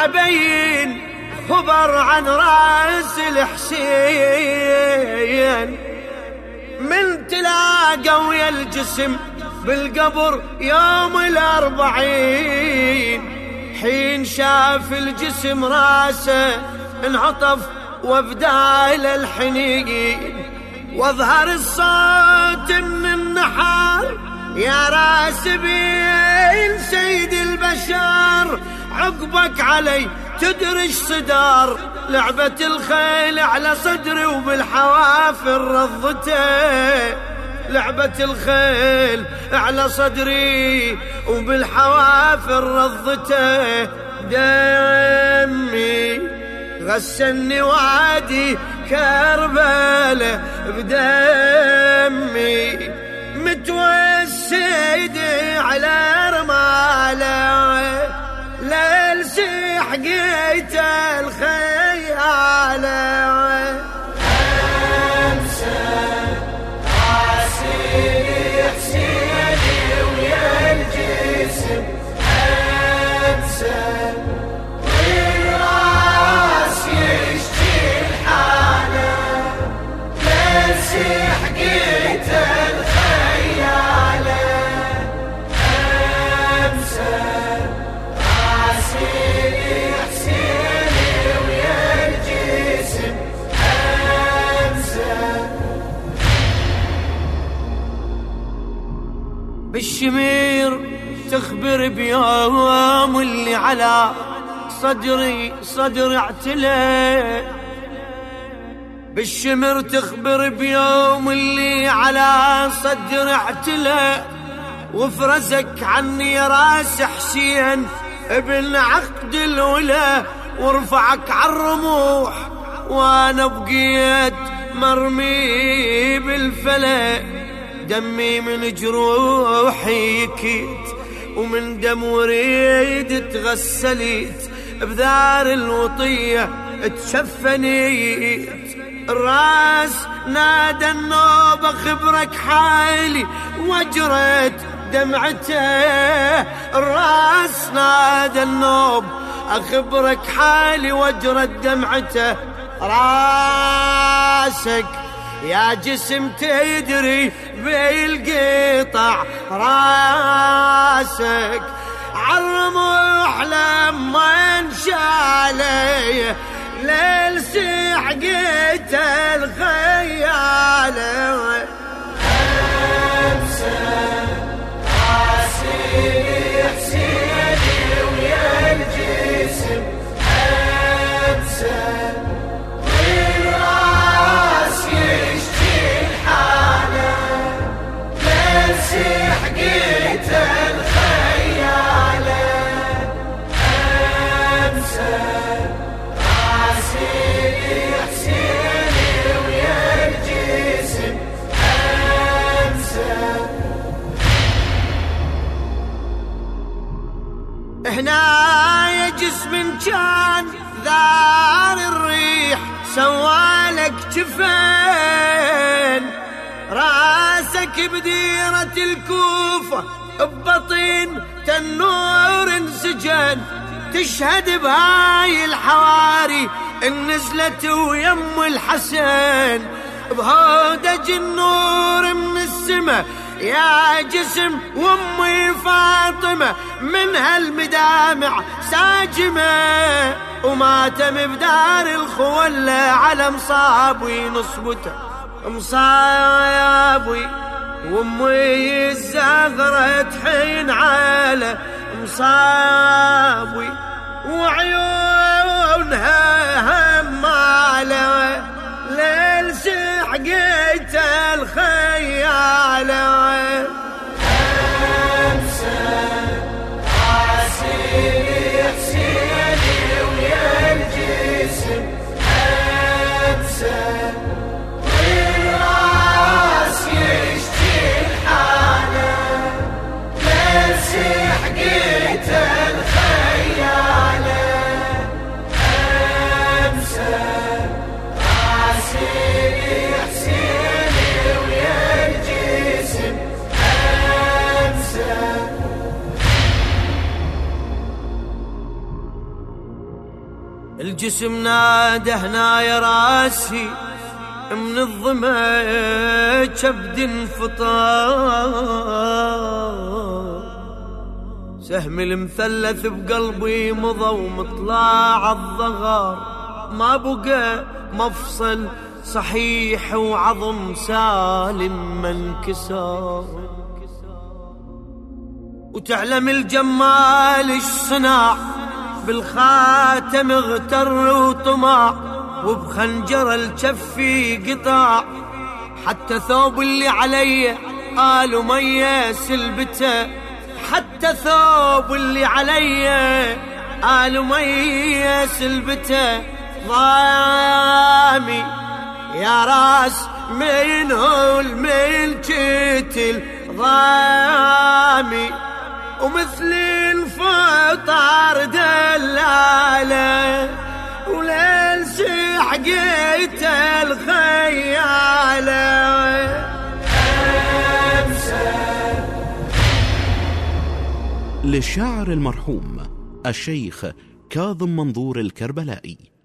أبين خبر عن راس الحسين من تلاقى ويا الجسم بالقبر يوم 40. حين شاف الجسم راسه انعطف وابدال الحنين، واظهر الصوت من النحار يا راس بين سيد البشر، عقبك علي تدرج صدار، لعبة الخيل على صدري وبالحوافر رضته، لعبة الخيل على صدري وبالحوافر رضته. دمي غسلني وادي كربلاء بدمي، متوسدي على رماله، للسي حقيت الخياله. امسى راسي حسيني ويا الجسم، امسى والراس يشتي الحاله، للسي حقيت الخياله. امسى بالشمير تخبر بيوم اللي على صدري اعتلى، بالشمر تخبر بيوم اللي على صدري اعتلى، وفرزك عني يا راس حسين ابن عقد الولا، ورفعك عالرموح وانا بقيت مرمي بالفلا. دمي من جروحي يكيت ومن دم وريد تغسليت، بذار الوطية تشفنيت. الراس نادى النوب اخبرك حالي وجرت دمعته، الراس نادى النوب اخبرك حالي وجرت دمعته. راسك يا جسم تدري بالقطع، راسك عالرموح لما انشالي، للسحقت الخياله. امسى راسي حسيني ويا الجسم، امسى والراس يشتي الحاله، للسحقت الخياله. امسى هنا يا جسم كان ذار الريح سوالك جفين، راسك بديرة الكوفة ببطين تنور انسجن، تشهد بهاي الحواري النزلة ويم الحسن، بهودج النور من السماء يا جسم وامي فاطمة، من هالمدامع ساجمة، وماتم بدار الخولة على مصابي نصبته مصابي، وامي الزغرة تحين على مصابي، وعيونها همالة للسحقت الخياله. امسى راسي حسيني ويا الجسم، امسى والراس يشتي الحاله، للسحقت الخياله. امسى والجسم ناده هنا يا راسي من الظما كبد انفطار، سهم المثلث بقلبي مضى ومطلع الضغار، ما بقى مفصل صحيح وعظم سالم ما انكسر. وتعلم الجمال الصناع بالخاتم اغتر وطمع، وبخنجر الجفي قطع، حتى ثوب اللي علي قالوا مية سلبته، حتى ثوب اللي علي قالوا مية سلبته. ضامي يا راس من هو من جتل ضامي، ومثل الفطار دلالة وليل سحقيت الخيالة. للشاعر المرحوم الشيخ كاظم منظور الكربلائي.